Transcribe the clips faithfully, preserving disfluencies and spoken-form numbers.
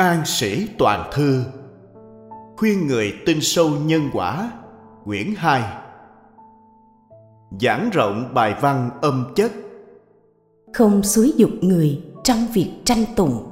An Sĩ Toàn Thư. Khuyên người tin sâu nhân quả. Quyển hai. Giảng rộng bài văn âm chất. Không xúi giục người trong việc tranh tụng.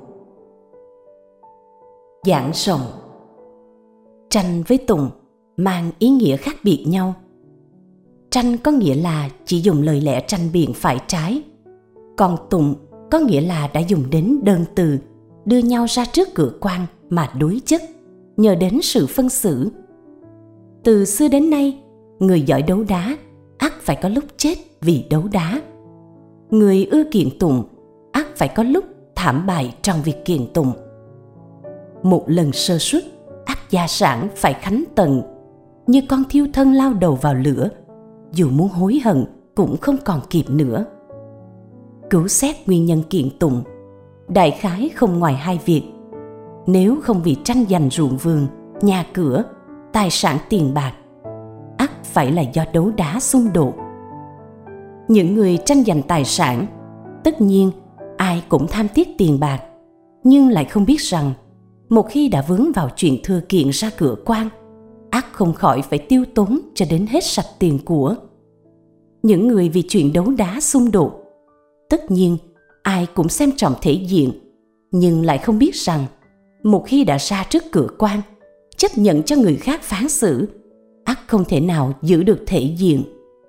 Giảng rộng. Tranh với tụng mang ý nghĩa khác biệt nhau. Tranh có nghĩa là chỉ dùng lời lẽ tranh biện phải trái, còn tụng có nghĩa là đã dùng đến đơn từ, đưa nhau ra trước cửa quan mà đối chất, nhờ đến sự phân xử. Từ xưa đến nay, người giỏi đấu đá ắt phải có lúc chết vì đấu đá. Người ưa kiện tụng ắt phải có lúc thảm bại trong việc kiện tụng. Một lần sơ suất, ắt gia sản phải khánh tận, như con thiêu thân lao đầu vào lửa, dù muốn hối hận cũng không còn kịp nữa. Cứu xét nguyên nhân kiện tụng, đại khái không ngoài hai việc. Nếu không vì tranh giành ruộng vườn, nhà cửa, tài sản tiền bạc, ắt phải là do đấu đá xung đột. Những người tranh giành tài sản, tất nhiên ai cũng tham tiếc tiền bạc, nhưng lại không biết rằng một khi đã vướng vào chuyện thừa kiện ra cửa quan, ắt không khỏi phải tiêu tốn cho đến hết sạch tiền của. Những người vì chuyện đấu đá xung đột, tất nhiên ai cũng xem trọng thể diện, nhưng lại không biết rằng một khi đã ra trước cửa quan, chấp nhận cho người khác phán xử, ắt không thể nào giữ được thể diện.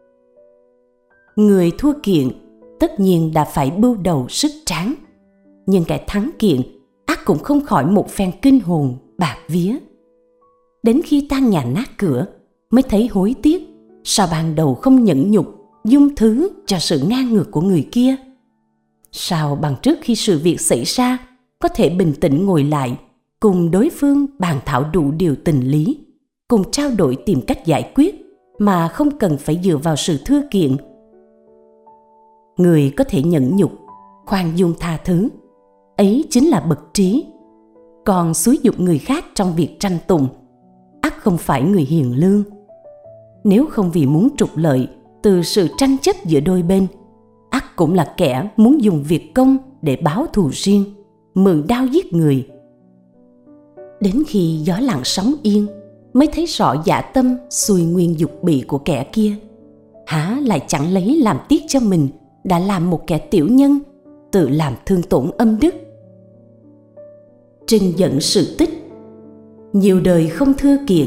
Người thua kiện tất nhiên đã phải bưu đầu sức tráng, nhưng kẻ thắng kiện ắt cũng không khỏi một phen kinh hồn bạc vía. Đến khi tan nhà nát cửa mới thấy hối tiếc, sao ban đầu không nhẫn nhục dung thứ cho sự ngang ngược của người kia. Sao bằng trước khi sự việc xảy ra có thể bình tĩnh ngồi lại, cùng đối phương bàn thảo đủ điều tình lý, cùng trao đổi tìm cách giải quyết mà không cần phải dựa vào sự thưa kiện. Người có thể nhẫn nhục, khoan dung tha thứ, ấy chính là bậc trí. Còn xúi giục người khác trong việc tranh tụng, ắt không phải người hiền lương. Nếu không vì muốn trục lợi từ sự tranh chấp giữa đôi bên, ắt cũng là kẻ muốn dùng việc công để báo thù riêng, mượn đao giết người. Đến khi gió lặng sóng yên, mới thấy rõ dã tâm xuôi nguyên dục bị của kẻ kia. Há lại chẳng lấy làm tiếc cho mình đã làm một kẻ tiểu nhân, tự làm thương tổn âm đức. Trình dẫn sự tích. Nhiều đời không thưa kiện.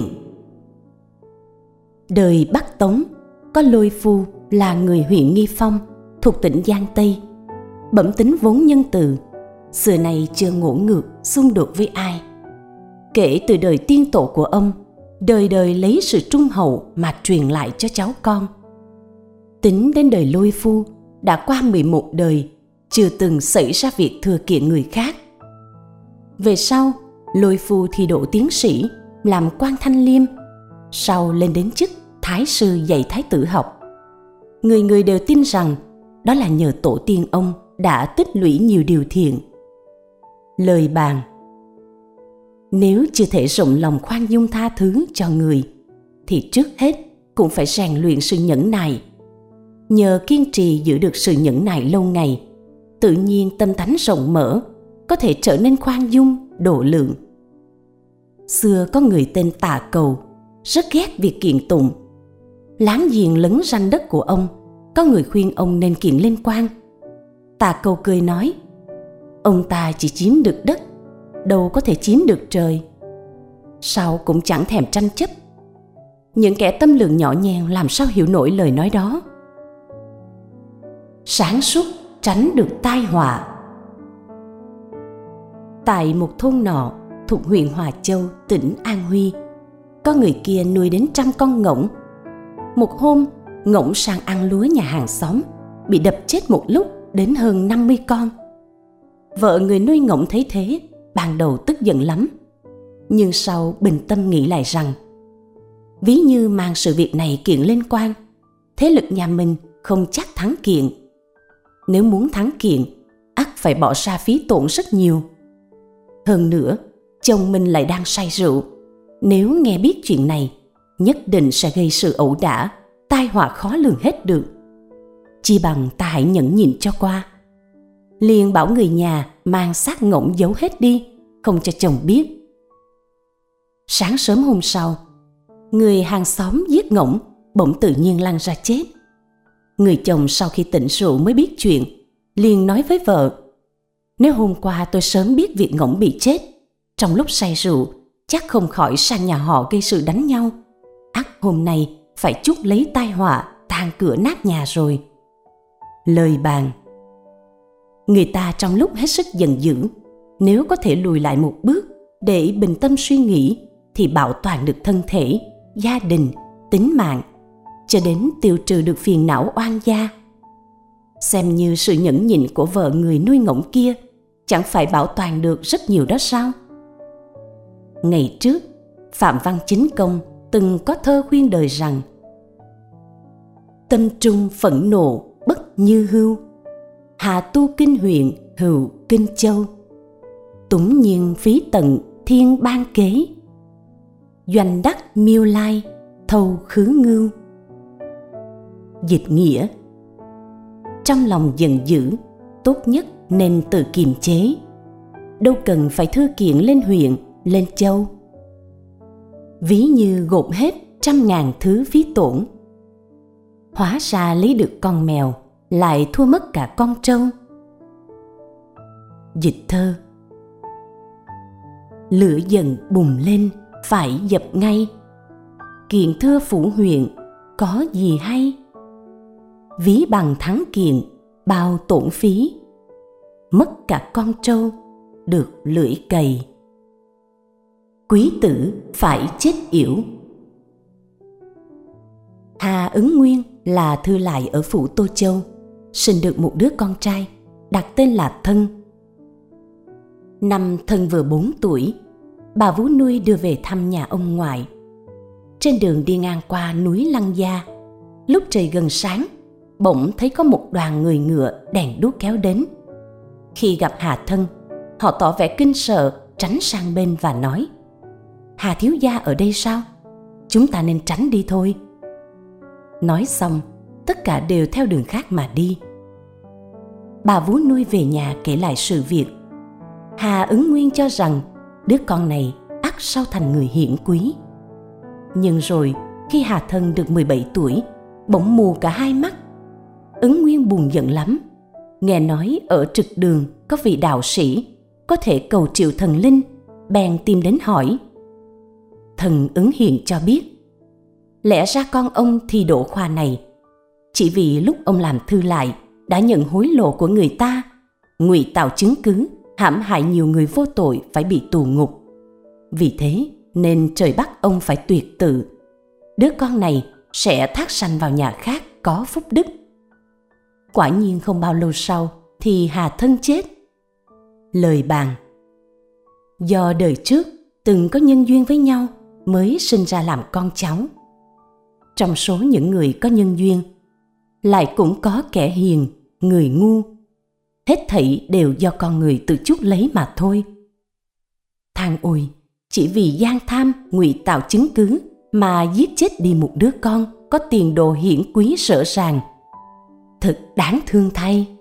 Đời Bắc Tống có Lôi Phu là người huyện Nghi Phong, thuộc tỉnh Giang Tây. Bẩm tính vốn nhân từ, xưa nay chưa ngỗ ngược xung đột với ai. Kể từ đời tiên tổ của ông, đời đời lấy sự trung hậu mà truyền lại cho cháu con. Tính đến đời Lôi Phu đã qua mười một đời, chưa từng xảy ra việc thừa kiện người khác. Về sau, Lôi Phu thi đỗ tiến sĩ, làm quan Thanh Liêm, sau lên đến chức thái sư dạy thái tử học. Người người đều tin rằng đó là nhờ tổ tiên ông đã tích lũy nhiều điều thiện. Lời bàn: nếu chưa thể rộng lòng khoan dung tha thứ cho người, thì trước hết cũng phải rèn luyện sự nhẫn nại. Nhờ kiên trì giữ được sự nhẫn nại lâu ngày, tự nhiên tâm tánh rộng mở, có thể trở nên khoan dung, độ lượng. Xưa có người tên Tà Cầu, rất ghét việc kiện tụng. Láng giềng lấn ranh đất của ông, có người khuyên ông nên kiện lên quan. Tà Cầu cười nói: ông ta chỉ chiếm được đất, đâu có thể chiếm được trời. Sau cũng chẳng thèm tranh chấp. Những kẻ tâm lượng nhỏ nhen làm sao hiểu nổi lời nói đó. Sáng suốt tránh được tai họa. Tại một thôn nọ thuộc huyện Hòa Châu, tỉnh An Huy, có người kia nuôi đến trăm con ngỗng. Một hôm, ngỗng sang ăn lúa nhà hàng xóm, bị đập chết một lúc đến hơn năm mươi con. Vợ người nuôi ngỗng thấy thế, ban đầu tức giận lắm, nhưng sau bình tâm nghĩ lại rằng, ví như mang sự việc này kiện lên quan, thế lực nhà mình không chắc thắng kiện. Nếu muốn thắng kiện, ắt phải bỏ ra phí tổn rất nhiều. Hơn nữa, chồng mình lại đang say rượu, nếu nghe biết chuyện này, nhất định sẽ gây sự ẩu đả, tai họa khó lường hết được. Chi bằng ta hãy nhẫn nhịn cho qua. Liền bảo người nhà mang xác ngỗng giấu hết đi, không cho chồng biết. Sáng sớm hôm sau, người hàng xóm giết ngỗng bỗng tự nhiên lăn ra chết. Người chồng sau khi tỉnh rượu mới biết chuyện, liền nói với vợ: nếu hôm qua tôi sớm biết việc ngỗng bị chết, trong lúc say rượu chắc không khỏi sang nhà họ gây sự đánh nhau. Ắt hôm nay phải chuốc lấy tai họa, tan cửa nát nhà rồi. Lời bàn. Người ta trong lúc hết sức giận dữ, nếu có thể lùi lại một bước để bình tâm suy nghĩ thì bảo toàn được thân thể, gia đình, tính mạng, cho đến tiêu trừ được phiền não oan gia. Xem như sự nhẫn nhịn của vợ người nuôi ngỗng kia chẳng phải bảo toàn được rất nhiều đó sao? Ngày trước, Phạm Văn Chính Công từng có thơ khuyên đời rằng: tâm trung phẫn nộ bất như hưu, hà tu kinh huyện hữu kinh châu, túng nhiên phí tận thiên ban kế, doanh đắc miêu lai thâu khứ ngưu. Dịch nghĩa: trong lòng giận dữ, tốt nhất nên tự kiềm chế, đâu cần phải thư kiện lên huyện, lên châu. Ví như gộp hết trăm ngàn thứ phí tổn, hóa ra lấy được con mèo lại thua mất cả con trâu. Dịch thơ: lửa dần bùng lên phải dập ngay, kiện thưa phủ huyện có gì hay, ví bằng thắng kiện bao tổn phí, mất cả con trâu được lưỡi cày. Quý tử phải chết yểu. Hà Ứng Nguyên là thư lại ở phủ Tô Châu, sinh được một đứa con trai, đặt tên là Thân. Năm Thân vừa bốn tuổi, bà vú nuôi đưa về thăm nhà ông ngoại. Trên đường đi ngang qua núi Lăng Gia, lúc trời gần sáng, bỗng thấy có một đoàn người ngựa đèn đuốc kéo đến. Khi gặp Hà Thân, họ tỏ vẻ kinh sợ, tránh sang bên và nói: Hà thiếu gia ở đây sao? Chúng ta nên tránh đi thôi. Nói xong, tất cả đều theo đường khác mà đi. Bà vú nuôi về nhà kể lại sự việc. Hà Ứng Nguyên cho rằng đứa con này ắt sau thành người hiển quý. Nhưng rồi khi Hà Thân được mười bảy tuổi, bỗng mù cả hai mắt. Ứng Nguyên buồn giận lắm. Nghe nói ở trực đường có vị đạo sĩ có thể cầu triệu thần linh, bèn tìm đến hỏi. Thần Ứng Hiện cho biết, lẽ ra con ông thi đỗ khoa này, chỉ vì lúc ông làm thư lại đã nhận hối lộ của người ta, ngụy tạo chứng cứ, hãm hại nhiều người vô tội phải bị tù ngục. Vì thế nên trời bắt ông phải tuyệt tự. Đứa con này sẽ thác sanh vào nhà khác có phúc đức. Quả nhiên không bao lâu sau thì Hà Thân chết. Lời bàn. Do đời trước từng có nhân duyên với nhau mới sinh ra làm con cháu. Trong số những người có nhân duyên, lại cũng có kẻ hiền, người ngu. Hết thảy đều do con người tự chuốc lấy mà thôi. Than ôi, chỉ vì gian tham ngụy tạo chứng cứ mà giết chết đi một đứa con có tiền đồ hiển quý rõ ràng. Thật đáng thương thay.